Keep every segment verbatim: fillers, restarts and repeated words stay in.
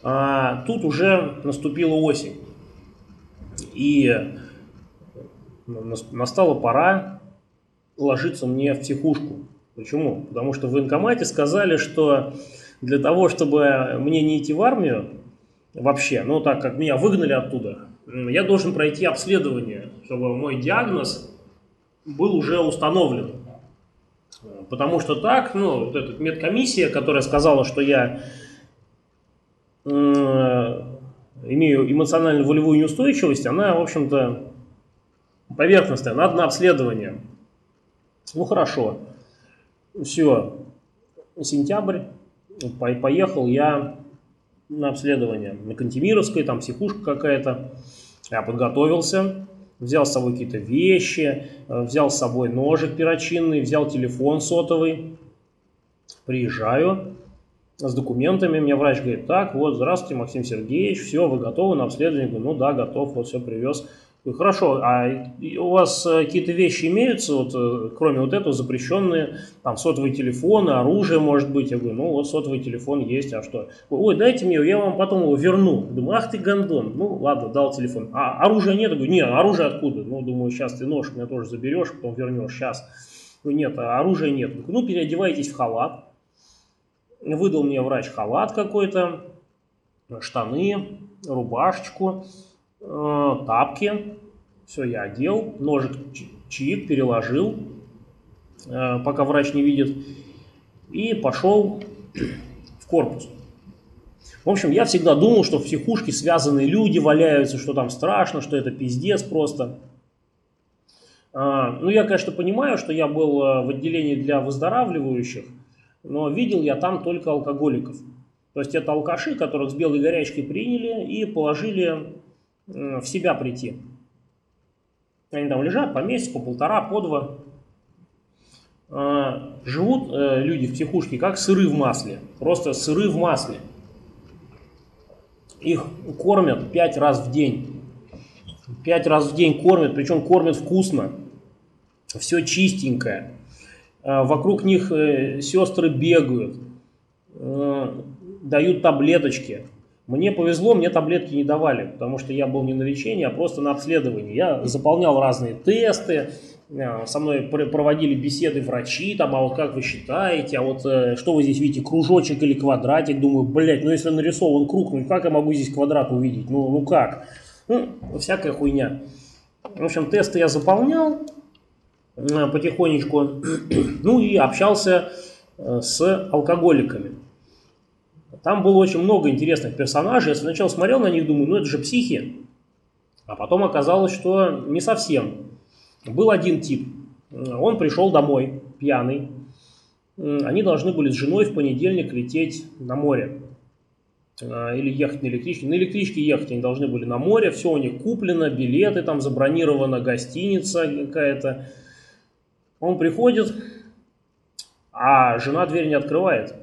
А тут уже наступила осень. И настала пора ложиться мне в психушку. Почему? Потому что в военкомате сказали, что для того, чтобы мне не идти в армию вообще, ну так как меня выгнали оттуда, я должен пройти обследование, чтобы мой диагноз был уже установлен. Потому что так, ну, вот эта медкомиссия, которая сказала, что я э, имею эмоциональную волевую неустойчивость, она, в общем-то, поверхностная, надо на обследование. Ну, хорошо. Все, сентябрь, поехал я на обследование. На Кантемировской, там психушка какая-то. Я подготовился, взял с собой какие-то вещи, взял с собой ножик перочинный, взял телефон сотовый. Приезжаю с документами, мне врач говорит: так, вот, здравствуйте, Максим Сергеевич, все, вы готовы на обследование? Говорю: ну да, готов, вот все привез. Говорю: хорошо, а у вас какие-то вещи имеются, вот, кроме вот этого, запрещенные, там, сотовые телефоны, оружие, может быть? Я говорю: ну вот, сотовый телефон есть, а что? Ой, дайте мне, я вам потом его верну. Думаю: ах ты гондон, ну ладно, дал телефон. А оружия нет? Я говорю: нет, оружие откуда? Ну, думаю, сейчас ты нож меня тоже заберешь, потом вернешь, сейчас. Ну, нет, оружия нет. Ну, переодевайтесь в халат. Выдал мне врач халат какой-то, штаны, рубашечку, э, тапки. Все я одел, ножик чик, переложил, э, пока врач не видит, и пошел в корпус. В общем, я всегда думал, что в психушке связанные люди валяются, что там страшно, что это пиздец просто. Э, ну, я, конечно, понимаю, что я был в отделении для выздоравливающих, но видел я там только алкоголиков. То есть это алкаши, которых с белой горячкой приняли и положили в себя прийти. Они там лежат по месяц, по полтора, по два. Живут люди в психушке как сыры в масле. Просто сыры в масле. Их кормят пять раз в день. Пять раз в день кормят, причем кормят вкусно. Все чистенькое. Вокруг них сестры бегают, дают таблеточки. Мне повезло, мне таблетки не давали, потому что я был не на лечении, а просто на обследовании. Я заполнял разные тесты, со мной проводили беседы врачи, там, а вот как вы считаете, а вот что вы здесь видите, кружочек или квадратик? Думаю, блядь, ну если нарисован круг, ну как я могу здесь квадрат увидеть? Ну, ну как? Ну, всякая хуйня. В общем, тесты я заполнял потихонечку, ну и общался с алкоголиками. Там было очень много интересных персонажей. Я сначала смотрел на них, думаю, ну это же психи. А потом оказалось, что не совсем. Был один тип. Он пришел домой, пьяный. Они должны были с женой в понедельник лететь на море. Или ехать на электричке. На электричке ехать они должны были на море. Все у них куплено, билеты, там забронирована гостиница какая-то. Он приходит, а жена дверь не открывает.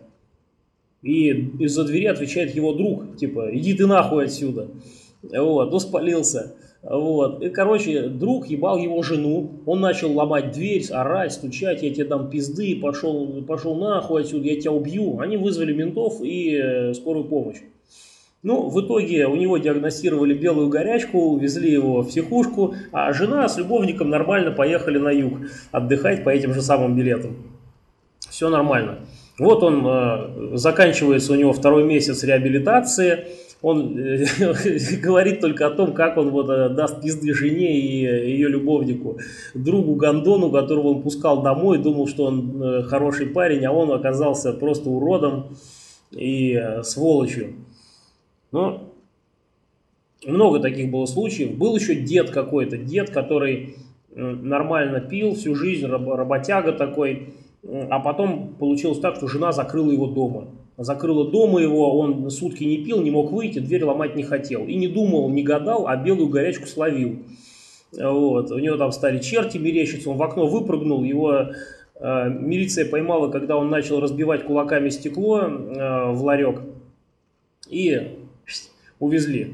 И из-за двери отвечает его друг, типа: иди ты нахуй отсюда. Вот, ну спалился. Вот. И, короче, друг ебал его жену. Он начал ломать дверь, орать, стучать: я тебе дам пизды, пошел, пошел нахуй отсюда, я тебя убью. Они вызвали ментов и э, скорую помощь. Ну, в итоге у него диагностировали белую горячку, увезли его в психушку, а жена с любовником нормально поехали на юг отдыхать по этим же самым билетам. Все нормально. Вот он, э, заканчивается у него второй месяц реабилитации, он э, говорит только о том, как он вот, э, даст пизды жене и э, ее любовнику, другу гондону, которого он пускал домой, думал, что он э, хороший парень, а он оказался просто уродом и э, сволочью. Но много таких было случаев. Был еще дед какой-то, дед, который нормально пил всю жизнь, работяга такой, а потом получилось так, что жена закрыла его дома. Закрыла дома его, он сутки не пил, не мог выйти, дверь ломать не хотел. И не думал, не гадал, а белую горячку словил. Вот. У него там стали черти мерещиться, он в окно выпрыгнул, его э, милиция поймала, когда он начал разбивать кулаками стекло э, в ларек. И увезли.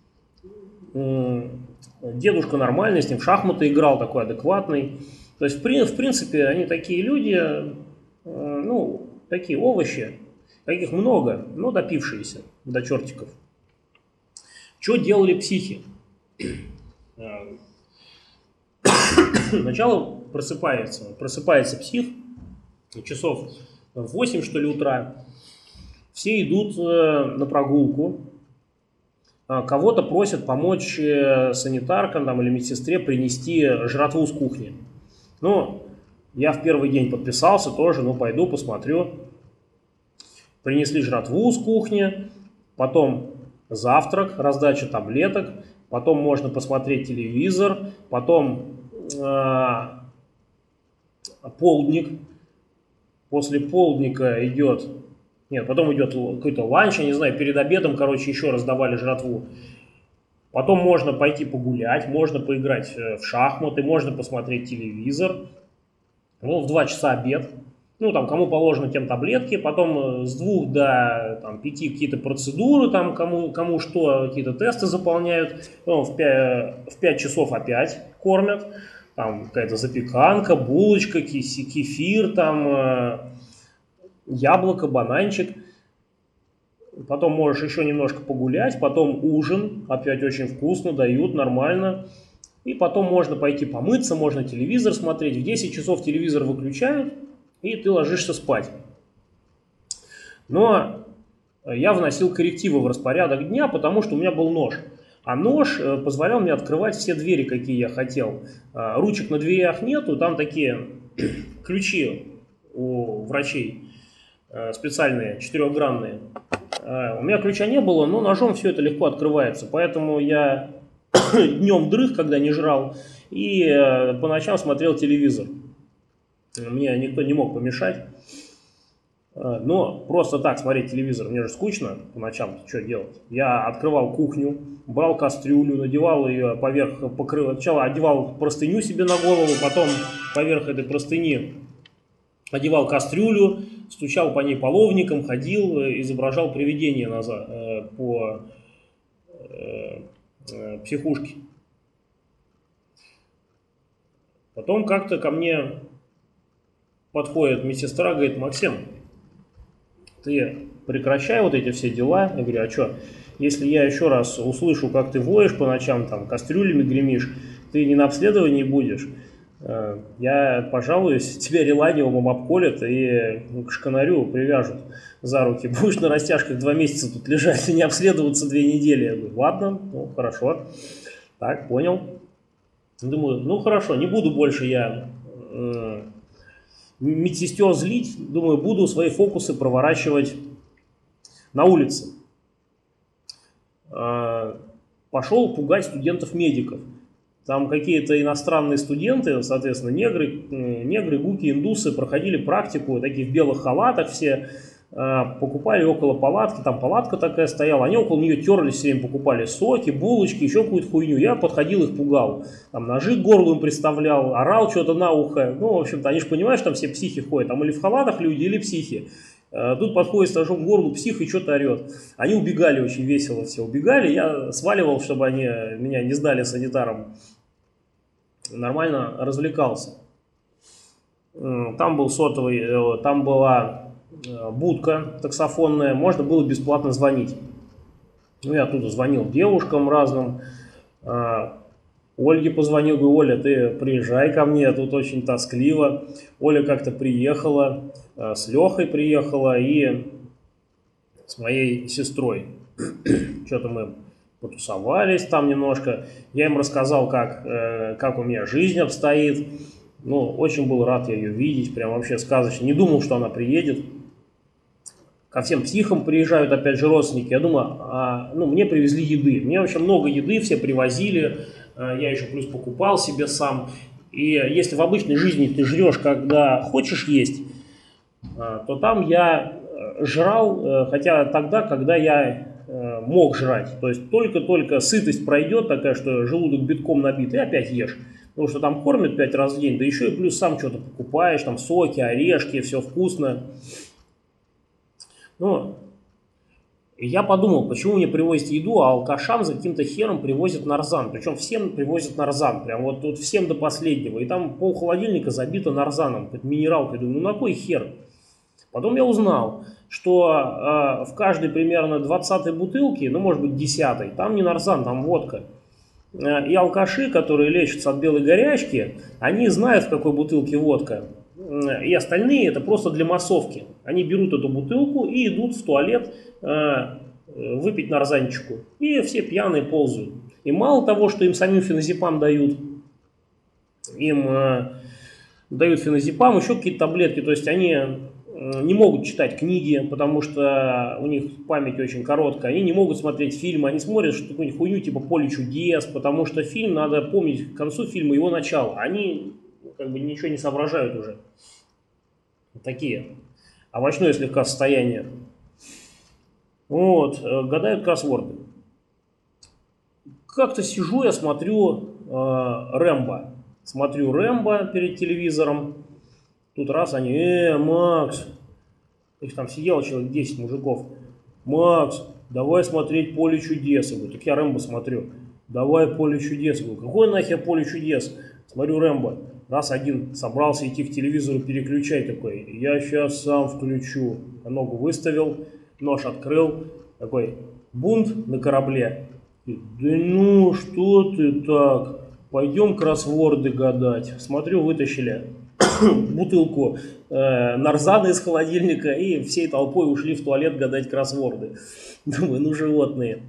Дедушка нормальный, с ним в шахматы играл, такой адекватный. То есть, в принципе, они такие люди, ну, такие овощи. Таких много, но допившиеся до чертиков. Что делали психи? Сначала просыпается, просыпается псих, часов в восемь, что ли, утра. Все идут на прогулку. Кого-то просят помочь санитаркам там, или медсестре принести жратву с кухни. Ну, я в первый день подписался тоже, ну, пойду посмотрю. Принесли жратву с кухни, потом завтрак, раздача таблеток, потом можно посмотреть телевизор, потом э, полдник. После полдника идет, нет, потом идет какой-то ланч, я не знаю, перед обедом, короче, еще раз давали жратву. Потом можно пойти погулять, можно поиграть в шахматы, можно посмотреть телевизор. Ну, в два часа обед. Ну, там, кому положено, тем таблетки. Потом с двух до там, пяти какие-то процедуры, там, кому, кому что, какие-то тесты заполняют. Потом в пять, в пять часов опять кормят. Там какая-то запеканка, булочка, кефир, там, яблоко, бананчик. Потом можешь еще немножко погулять. Потом ужин. Опять очень вкусно, дают, нормально. И потом можно пойти помыться, можно телевизор смотреть. В десять часов телевизор выключают, и ты ложишься спать. Но я вносил коррективы в распорядок дня, потому что у меня был нож. А нож позволял мне открывать все двери, какие я хотел. Ручек на дверях нету, там такие ключи у врачей специальные, четырехгранные. У меня ключа не было, но ножом все это легко открывается. Поэтому я днем дрых, когда не жрал, и по ночам смотрел телевизор. Мне никто не мог помешать. Но просто так смотреть телевизор, мне же скучно по ночам, что делать? Я открывал кухню, брал кастрюлю, надевал ее поверх, покрыл, сначала одевал простыню себе на голову, потом поверх этой простыни одевал кастрюлю, стучал по ней половником, ходил, изображал привидение назад, э, по э, э, психушке. Потом как-то ко мне подходит медсестра, говорит: Максим, ты прекращай вот эти все дела. Я говорю: а что, если я еще раз услышу, как ты воешь по ночам, там, кастрюлями гремишь, ты не на обследовании будешь. Я пожалуюсь, тебя реланиумом обколят и к шканарю привяжут за руки. Будешь на растяжках два месяца тут лежать и не обследоваться две недели. Я говорю: ладно, ну хорошо. Так, понял. Думаю, ну хорошо, не буду больше я э, медсестер злить. Думаю, буду свои фокусы проворачивать на улице. Э, пошел пугать студентов-медиков. Там какие-то иностранные студенты, соответственно, негры, негры, гуки, индусы проходили практику, такие в белых халатах все, покупали около палатки, там палатка такая стояла, они около нее терлись все время, покупали соки, булочки, еще какую-то хуйню. Я подходил, их пугал, там ножи к горлу им приставлял, орал что-то на ухо. Ну, в общем-то, они же понимают, что там все психи ходят, там или в халатах люди, или психи. Тут подходит с ножом к горлу псих и что-то орет. Они убегали очень весело, все убегали. Я сваливал, чтобы они меня не сдали санитарам. Нормально развлекался. Там был сотовый, там была будка таксофонная, можно было бесплатно звонить. Ну, я оттуда звонил девушкам разным. Ольге позвонил, говорю: Оля, ты приезжай ко мне, тут очень тоскливо. Оля как-то приехала, с Лехой приехала и с моей сестрой. Что-то мы потусовались там немножко. Я им рассказал, как, как у меня жизнь обстоит. Ну, очень был рад я ее видеть, прям вообще сказочно. Не думал, что она приедет. Ко всем психам приезжают опять же родственники. Я думаю, а, ну, мне привезли еды. Мне вообще много еды все привозили. Я еще плюс покупал себе сам. И если в обычной жизни ты жрешь, когда хочешь есть, то там я жрал, хотя тогда, когда я мог жрать. То есть только-только сытость пройдет такая, что желудок битком набит, и опять ешь. Потому что там кормят пять раз в день, да еще и плюс сам что-то покупаешь, там соки, орешки, все вкусно. Ну, я подумал, почему мне привозят еду, а алкашам за каким-то хером привозят нарзан. Причем всем привозят нарзан, прям вот тут всем до последнего. И там пол холодильника забито нарзаном, под минералкой. Думаю, ну на кой хер? Потом я узнал, что э, в каждой примерно двадцатой бутылке, ну может быть десятой, там не нарзан, там водка. Э, и алкаши, которые лечатся от белой горячки, они знают, в какой бутылке водка. Э, и остальные это просто для массовки. Они берут эту бутылку и идут в туалет э, выпить нарзанчику. И все пьяные ползают. И мало того, что им самим феназепам дают, им э, дают феназепам, еще какие-то таблетки. То есть они не могут читать книги, потому что у них память очень короткая. Они не могут смотреть фильмы, они смотрят что-нибудь хуйню типа «Поле чудес», потому что фильм надо помнить к концу фильма его начало. Они как бы ничего не соображают уже. Такие. Овощное слегка состояние. Вот, гадают кроссворды. Как-то сижу, я смотрю э, Рэмбо. Смотрю Рэмбо перед телевизором. Тут раз они, э, Макс, их там сидело человек десять мужиков. Макс, давай смотреть «Поле чудес». Я говорю, так я Рэмбо смотрю. Давай «Поле чудес». Я говорю, какое нахер «Поле чудес»? Смотрю Рэмбо. Раз один собрался идти к телевизору переключать такой, я сейчас сам включу. Ногу выставил, нож открыл, такой, бунт на корабле. Да ну, что ты так? Пойдем кроссворды гадать. Смотрю, вытащили бутылку э, нарзана из холодильника и всей толпой ушли в туалет гадать кроссворды. Думаю, ну животные.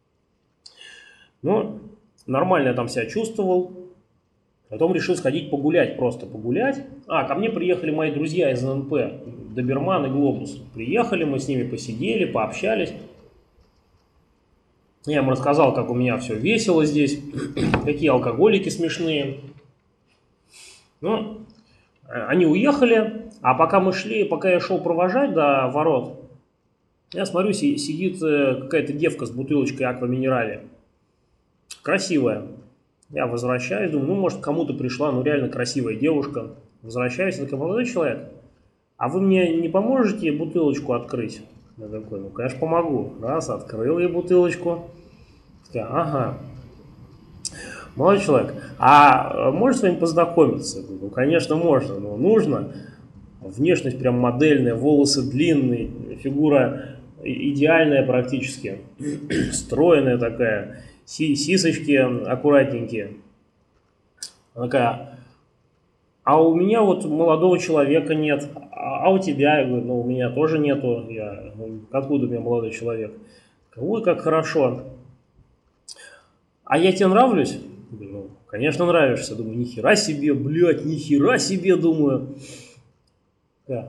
Ну, нормально я там себя чувствовал. Потом решил сходить погулять, просто погулять. А, ко мне приехали мои друзья из эн эн пэ, Доберман и Глобус. Приехали, мы с ними посидели, пообщались. Я им рассказал, как у меня все весело здесь, какие алкоголики смешные. Ну, они уехали, а пока мы шли, пока я шел провожать до ворот, я смотрю, сидит какая-то девка с бутылочкой аква минерале. Красивая. Я возвращаюсь, думаю, ну, может, кому-то пришла, ну, реально красивая девушка. Возвращаюсь, такой, молодой человек, а вы мне не поможете бутылочку открыть? Я такой, ну, конечно, помогу. Раз, открыл я бутылочку. Такая, ага. Молодой человек, а можешь с вами познакомиться? Ну, конечно, можно, но нужно. Внешность прям модельная, волосы длинные, фигура идеальная практически, стройная такая, сисочки аккуратненькие. Она такая, а у меня вот молодого человека нет, а у тебя? Я говорю, ну, у меня тоже нету. Я, откуда у меня молодой человек? Ой, как хорошо. А я тебе нравлюсь? Ну, конечно, нравишься. Думаю, нихера себе, блядь, нихера себе, думаю. Да.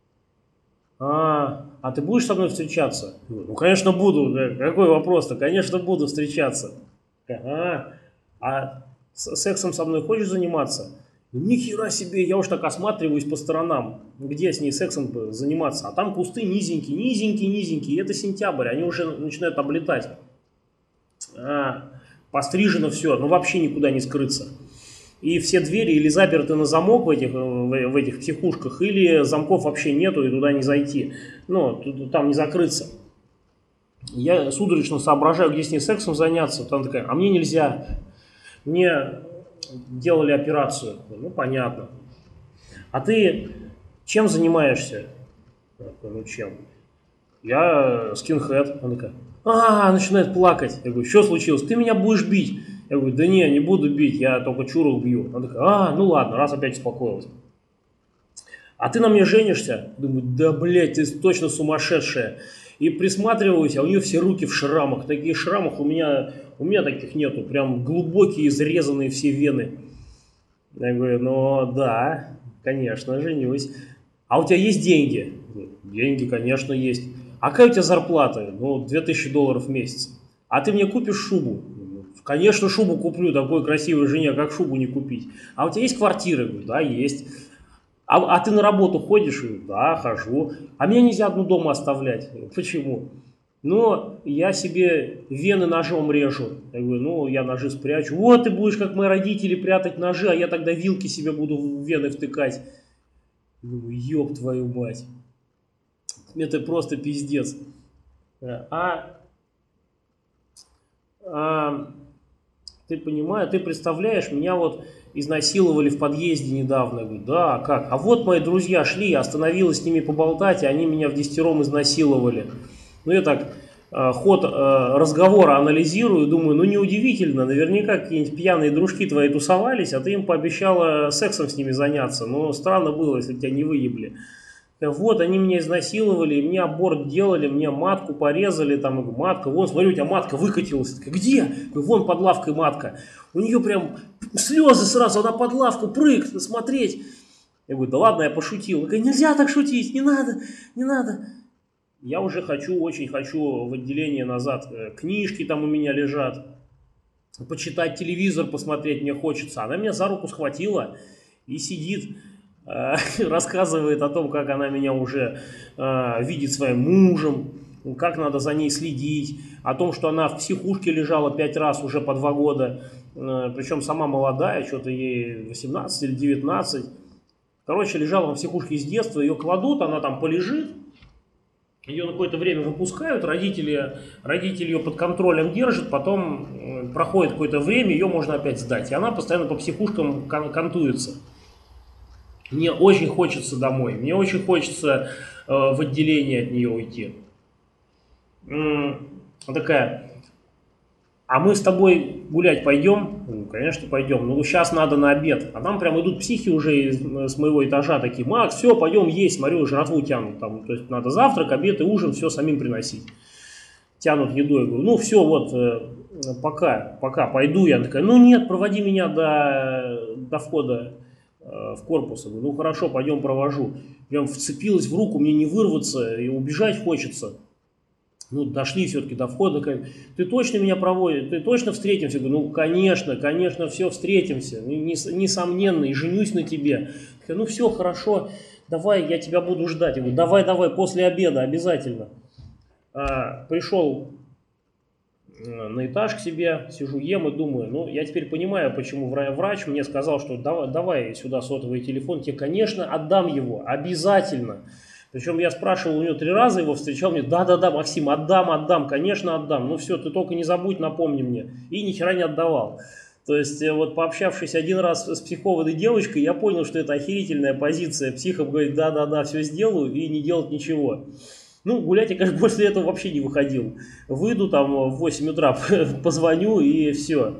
А, а ты будешь со мной встречаться? Ну, конечно, буду. Какой вопрос-то? Конечно, буду встречаться. А, а сексом со мной хочешь заниматься? Нихера себе, я уж так осматриваюсь по сторонам, где с ней сексом заниматься. А там кусты низенькие, низенькие, низенькие. Это сентябрь, они уже начинают облетать. А, пострижено все, ну вообще никуда не скрыться. И все двери или заперты на замок в этих, в этих психушках, или замков вообще нету, и туда не зайти. Ну, там не закрыться. Я судорожно соображаю, где с ней сексом заняться. Там такая, а мне нельзя. Мне делали операцию. Ну, понятно. А ты чем занимаешься? Ну, чем? Я скинхед. Она такая, а, начинает плакать. Я говорю, что случилось? Ты меня будешь бить? Я говорю, да не, не буду бить, я только чурок бью. Она такая, а, ну ладно, раз опять успокоилась. А ты на мне женишься? Думаю, да, блядь, ты точно сумасшедшая. И присматриваюсь, а у нее все руки в шрамах. Таких шрамов у меня, у меня таких нету. Прям глубокие, изрезанные все вены. Я говорю, ну да, конечно, женюсь. А у тебя есть деньги? Деньги, конечно, есть. А какая у тебя зарплата? Ну, две тысячи долларов в месяц. А ты мне купишь шубу? Конечно, шубу куплю, такой красивой жене, как шубу не купить. А у тебя есть квартира? Говорю, да, есть. А, а ты на работу ходишь? Говорю, да, хожу. А меня нельзя одну дома оставлять. Почему? Ну, я себе вены ножом режу. Я говорю, ну, я ножи спрячу. Вот ты будешь, как мои родители, прятать ножи, а я тогда вилки себе буду в вены втыкать. Я говорю, ёб твою мать. Это просто пиздец. А... а ты понимаешь, ты представляешь, меня вот изнасиловали в подъезде недавно. Я говорю, да, как? А вот мои друзья шли, я остановилась с ними поболтать, и они меня в десятером изнасиловали. Ну, я так э, ход э, разговора анализирую, думаю, ну, неудивительно, наверняка какие-нибудь пьяные дружки твои тусовались, а ты им пообещала сексом с ними заняться. Но странно было, если бы тебя не выебли. Вот, они меня изнасиловали, мне аборт делали, мне матку порезали, там, я говорю, матка, вон, смотри, у тебя матка выкатилась. Такая, где? Я говорю, вон под лавкой матка. У нее прям слезы сразу, она под лавку прыг, смотреть. Я говорю, да ладно, я пошутил. Я говорю, нельзя так шутить, не надо, не надо. Я уже хочу, очень хочу в отделение назад. Книжки там у меня лежат. Почитать телевизор, посмотреть мне хочется. Она меня за руку схватила и сидит. Рассказывает о том, как она меня уже э, видит своим мужем, как надо за ней следить, о том, что она в психушке лежала пять раз уже по два года, э, причем сама молодая, что-то ей восемнадцать или девятнадцать. Короче, лежала в психушке с детства, ее кладут, она там полежит, ее на какое-то время выпускают, родители, родители ее под контролем держат, потом э, проходит какое-то время, ее можно опять сдать, и она постоянно по психушкам кан- кантуется. Мне очень хочется домой, мне очень хочется э, в отделение от нее уйти. М-м, такая, а мы с тобой гулять пойдем? Ну, конечно, пойдем. Ну, сейчас надо на обед. А там прям идут психи уже из, с моего этажа такие, Макс, все, пойдем есть, смотрю, жратву тянут. Там, то есть надо завтрак, обед и ужин, все самим приносить. Тянут еду. Я говорю, ну все, вот, э, пока, пока, пойду. Я такая, ну нет, проводи меня до, до входа в корпус. Я говорю, ну хорошо, пойдем провожу. Прям вцепилась в руку, мне не вырваться, и убежать хочется. Ну, дошли все-таки до входа. Такая, ты точно меня проводишь? Ты точно встретимся? Я говорю, ну, конечно, конечно, все, встретимся. Несомненно, и женюсь на тебе. Такая, ну, все, хорошо, давай, я тебя буду ждать. Я говорю, давай, давай, после обеда обязательно. А, пришел на этаж к себе, сижу, ем и думаю, ну, я теперь понимаю, почему врач мне сказал, что давай, давай сюда сотовый телефон, тебе, конечно, отдам его, обязательно. Причем я спрашивал у него три раза, его встречал, мне, да-да-да, Максим, отдам, отдам, конечно, отдам, ну все, ты только не забудь, напомни мне. И ни хера не отдавал. То есть, вот пообщавшись один раз с психованной девочкой, я понял, что это охерительная позиция. Психом говорит, да-да-да, все сделаю и не делать ничего. Ну, гулять я, конечно, после этого вообще не выходил. Выйду там в восемь утра, позвоню и все.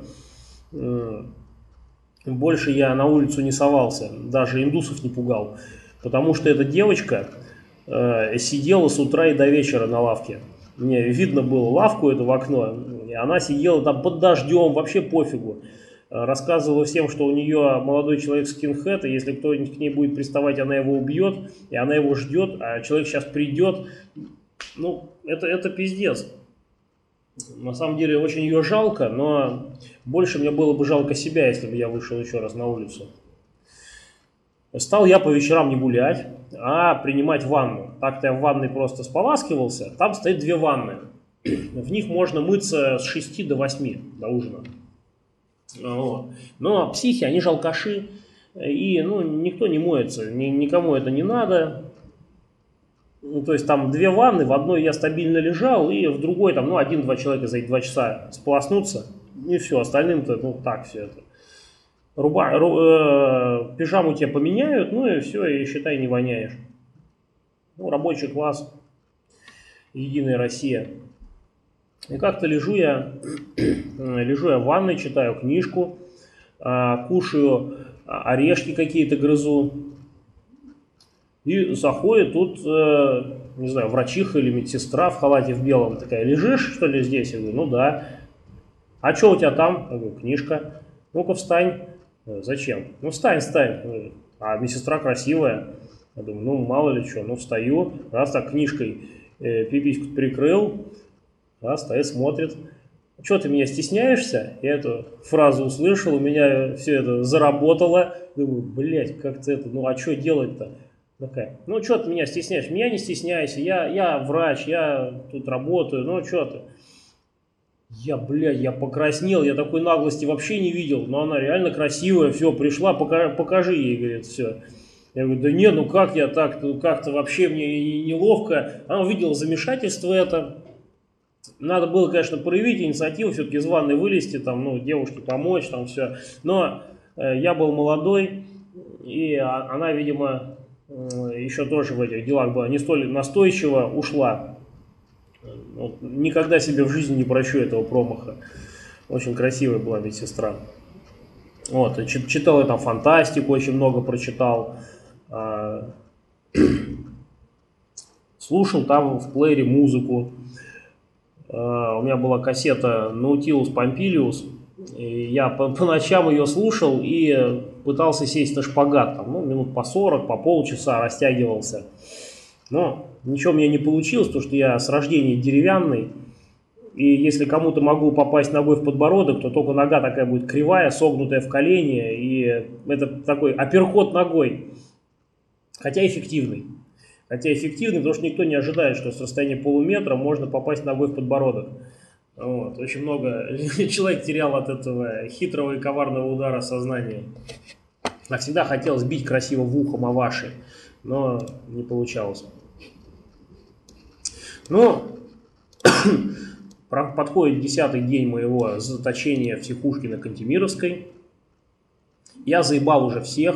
Больше я на улицу не совался, даже индусов не пугал. Потому что эта девочка э, сидела с утра и до вечера на лавке. Мне видно было лавку эту в окно, и она сидела там под дождем, вообще пофигу. Рассказывала всем, что у нее молодой человек скинхед, и если кто-нибудь к ней будет приставать, она его убьет, и она его ждет, а человек сейчас придет. Ну, это, это пиздец. На самом деле очень ее жалко, но больше мне было бы жалко себя, если бы я вышел еще раз на улицу. Стал я по вечерам не гулять, а принимать ванну. Так-то я в ванной просто споласкивался, там стоит две ванны. В них можно мыться с шести до восьми до ужина. Вот. Но психи, они же алкаши, и ну, никто не моется, ни, никому это не надо. Ну, то есть там две ванны, в одной я стабильно лежал, и в другой там, ну, один-два человека за эти два часа сполоснуться, и все, остальным-то, ну, так все это. Руба, ру, э, пижаму тебе поменяют, ну, и все, и считай, не воняешь. Ну, рабочий класс, Единая Россия. И как-то лежу я, лежу я в ванной, читаю книжку, кушаю орешки какие-то, грызу. И заходит тут, не знаю, врачиха или медсестра в халате в белом такая, лежишь, что ли, здесь? Я говорю, ну да. А что у тебя там? Я говорю, книжка. Ну-ка встань. Зачем? Ну встань, встань. А медсестра красивая. Я думаю, ну мало ли что, ну встаю, раз так книжкой пипиську прикрыл. Да, стоит, смотрит. Что ты меня стесняешься? Я эту фразу услышал, у меня все это заработало. Думаю, блядь, как-то это, ну а что делать-то? Такая, ну что ты меня стесняешь? Меня не стесняйся, я, я врач, я тут работаю, ну что ты? Я, блядь, я покраснел, я такой наглости вообще не видел, но она реально красивая, все, пришла, покажи, покажи ей, говорит, все. Я говорю, да не, ну как я так, ну как-то вообще мне неловко. Она увидела замешательство это. Надо было, конечно, проявить инициативу, все-таки из ванны вылезти, там, ну, девушке помочь, там все. Но э, я был молодой, и она, видимо, э, еще тоже в этих делах была не столь настойчиво, ушла. Вот, никогда себе в жизни не прощу этого промаха. Очень красивая была медсестра. Вот, читал я там фантастику, очень много прочитал. Слушал там в плеере музыку. У меня была кассета Nautilus Pompilius. И я по, по ночам ее слушал и пытался сесть на шпагат. Там, ну, минут по сорок, по полчаса растягивался. Но ничего у меня не получилось, потому что я с рождения деревянный. И если кому-то могу попасть ногой в подбородок, то только нога такая будет кривая, согнутая в колени. И это такой апперкот ногой. Хотя эффективный. Хотя эффективный, потому что никто не ожидает, что с расстояния полуметра можно попасть ногой в подбородок. Вот. Очень много человек терял от этого хитрого и коварного удара сознания. А всегда хотелось бить красиво в ухо Маваши, но не получалось. Ну, подходит десятый день моего заточения в психушке на Кантемировской. Я заебал уже всех.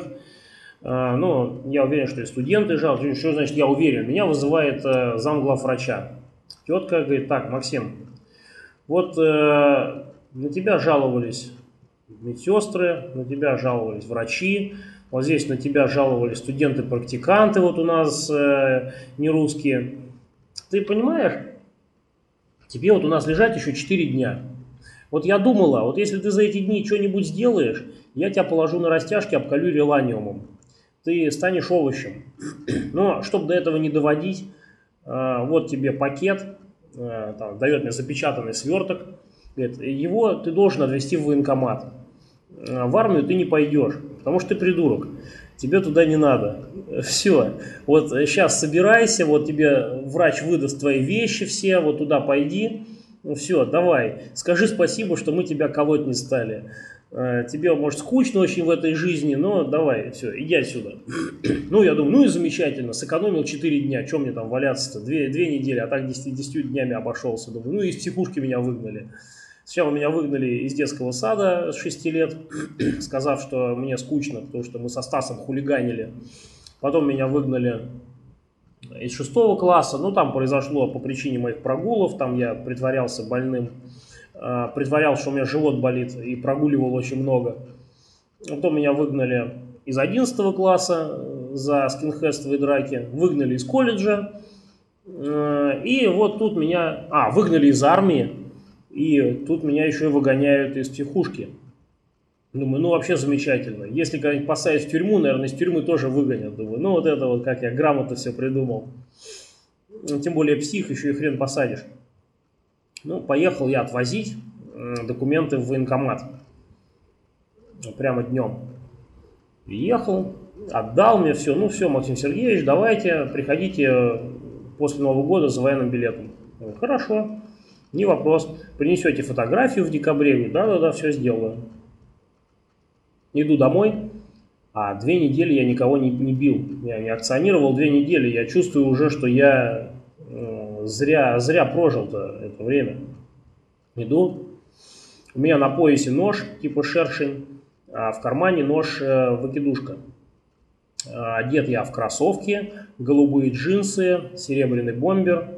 Ну, я уверен, что и студенты жалуются. Что значит я уверен? Меня вызывает э, замглавврача. Тетка говорит: так, Максим, вот э, на тебя жаловались медсестры, на тебя жаловались врачи, вот здесь на тебя жаловались студенты-практиканты, вот у нас э, не русские. Ты понимаешь, тебе вот у нас лежать еще четыре дня. Вот я думала, вот если ты за эти дни что-нибудь сделаешь, я тебя положу на растяжки, обколю реланиумом. Ты станешь овощем. Но чтобы до этого не доводить, вот тебе пакет, там, дает мне запечатанный сверток, говорит, его ты должен отвезти в военкомат. В армию ты не пойдешь, потому что ты придурок. Тебе туда не надо. Все. Вот сейчас собирайся, вот тебе врач выдаст твои вещи все, вот туда пойди. Ну все, давай. Скажи спасибо, что мы тебя колоть не стали. Тебе, может, скучно очень в этой жизни, но давай, все, иди отсюда. Ну, я думаю, ну и замечательно, сэкономил четыре дня, что мне там валяться-то, две, две недели, а так десятью днями обошелся. Думаю, ну, из психушки меня выгнали. Сначала меня выгнали из детского сада с шести лет, сказав, что мне скучно, потому что мы со Стасом хулиганили. Потом меня выгнали из шестого класса, ну, там произошло по причине моих прогулов, там я притворялся больным. Притворял, что у меня живот болит, и прогуливал очень много. Потом меня выгнали из одиннадцатого класса за скинхедство и драки, выгнали из колледжа, и вот тут меня, а, выгнали из армии, и тут меня еще и выгоняют из психушки. Думаю, ну вообще замечательно. Если когда-нибудь посадят в тюрьму, наверное, из тюрьмы тоже выгонят. Думаю, ну вот это вот как я грамотно все придумал. Тем более псих, еще и хрен посадишь. Ну, поехал я отвозить документы в военкомат. Прямо днем. Приехал, отдал мне все. Ну все, Максим Сергеевич, давайте, приходите после Нового года за военным билетом. Я говорю, хорошо, не вопрос. Принесете фотографию в декабре? Да-да-да, все сделаю. Иду домой, а две недели я никого не, не бил. Я не акционировал две недели. Я чувствую уже, что я... Зря, зря прожил-то это время. Иду. У меня на поясе нож типа шершень, а в кармане нож э, выкидушка. Одет я в кроссовки, голубые джинсы, серебряный бомбер.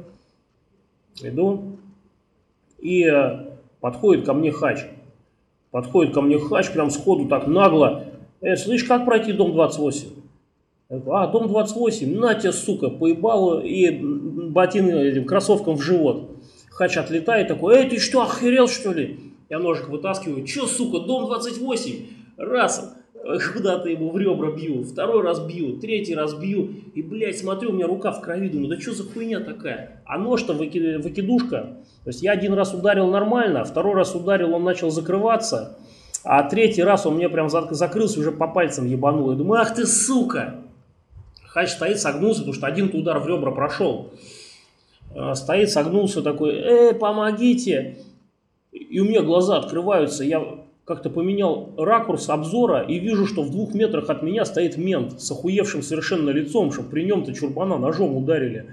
Иду. И э, подходит ко мне хач. Подходит ко мне хач прям сходу так нагло. Э, слышь, как пройти дом двадцать восемь? А, дом двадцать восемь, на тебе, сука, поебалу и ботинком, этим кроссовком в живот. Хач отлетает такой, эй, ты что, охерел что ли? Я ножик вытаскиваю, че, сука, дом двадцать восемь? Раз, куда-то ему в ребра бью, второй раз бью, третий раз бью. И, блядь, смотрю, у меня рука в крови, думаю, да что за хуйня такая? А нож-то выки... выкидушка. То есть я один раз ударил нормально, второй раз ударил, он начал закрываться. А третий раз он мне прям закрылся, уже по пальцам ебанул. Я думаю, ах ты, сука! Хач стоит, согнулся, потому что один-то удар в ребра прошел. Стоит, согнулся такой, эй, помогите. И у меня глаза открываются, я как-то поменял ракурс обзора и вижу, что в двух метрах от меня стоит мент с охуевшим совершенно лицом, что при нем-то чурбана ножом ударили.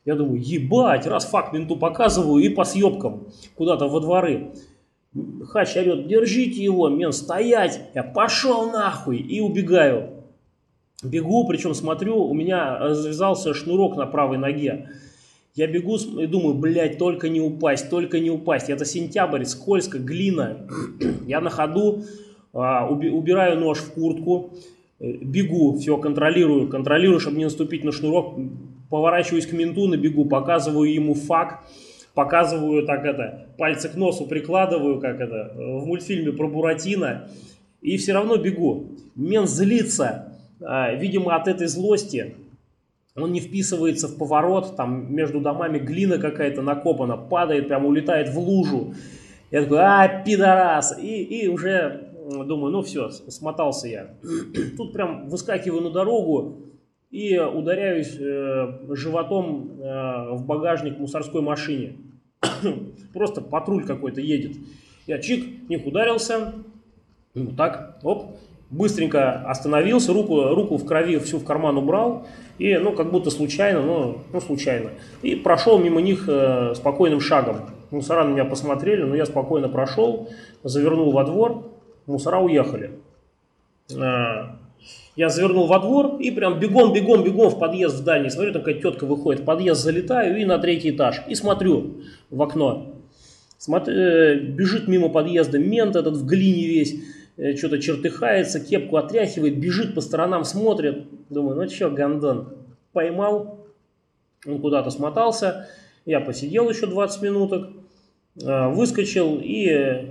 Я думаю, ебать, раз факт менту показываю и по съебкам куда-то во дворы. Хач орет, держите его, мент, стоять. Я пошел нахуй и убегаю. Бегу, причем смотрю, у меня развязался шнурок на правой ноге. Я бегу и думаю, блядь, только не упасть, только не упасть. Это сентябрь, скользко, глина. Я на ходу а, уби, убираю нож в куртку, бегу, все контролирую, контролирую, чтобы не наступить на шнурок. Поворачиваюсь к менту на бегу, показываю ему фак, показываю так это, пальцы к носу прикладываю, как это, в мультфильме про Буратино. И все равно бегу. Мент злится, а, видимо, от этой злости. Он не вписывается в поворот, там между домами глина какая-то накопана, падает, прям улетает в лужу. Я такой, а, пидорас! И, и уже думаю, ну все, смотался я. Тут прям выскакиваю на дорогу и ударяюсь э, животом э, в багажник мусорской машине. Просто патруль какой-то едет. Я чик, них ударился. Ну так, оп. Быстренько остановился, руку, руку в крови всю в карман убрал. И, ну, как будто случайно, ну, ну случайно. И прошел мимо них э, спокойным шагом. Мусора на меня посмотрели, но я спокойно прошел, завернул во двор, мусора уехали. Э, я завернул во двор и прям бегом, бегом, бегом в подъезд в дальний. Смотрю, там какая тетка выходит, в подъезд залетаю и на третий этаж. И смотрю в окно. Смотрю, э, бежит мимо подъезда мент этот в глине весь. Что-то чертыхается, кепку отряхивает, бежит по сторонам, смотрит. Думаю, ну что, гондон, поймал. Он куда-то смотался. Я посидел еще двадцать минуток, выскочил и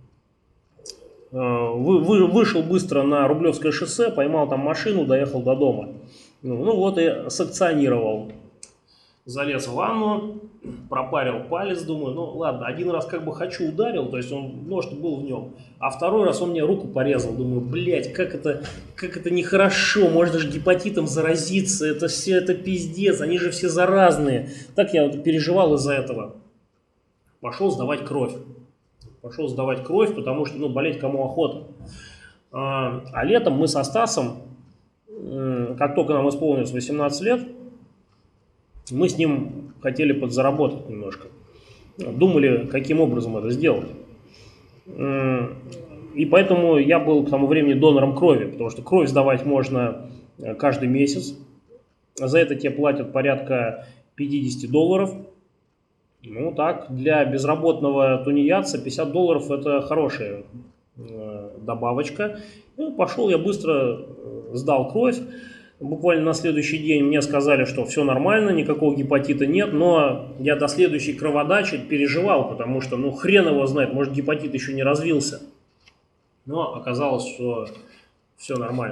вышел быстро на Рублевское шоссе, поймал там машину, доехал до дома. Ну вот и санкционировал. Залез в ванну, пропарил палец, думаю, ну ладно, один раз как бы хочу ударил, то есть он, нож был в нем, а второй раз он мне руку порезал, думаю, блядь, как это, как это нехорошо, можно же гепатитом заразиться, это все, это пиздец, они же все заразные. Так я вот переживал из-за этого. Пошел сдавать кровь, пошел сдавать кровь, потому что, ну, болеть кому охота. А, а летом мы со Стасом, как только нам исполнилось восемнадцать лет, мы с ним хотели подзаработать немножко. Думали, каким образом это сделать. И поэтому я был к тому времени донором крови, потому что кровь сдавать можно каждый месяц. За это тебе платят порядка пятьдесят долларов. Ну так, для безработного тунеядца пятьдесят долларов это хорошая добавочка. Ну, пошел я быстро, сдал кровь. Буквально на следующий день мне сказали, что все нормально, никакого гепатита нет, но я до следующей кроводачи переживал, потому что, ну, хрен его знает, может, гепатит еще не развился. Но оказалось, что все нормально.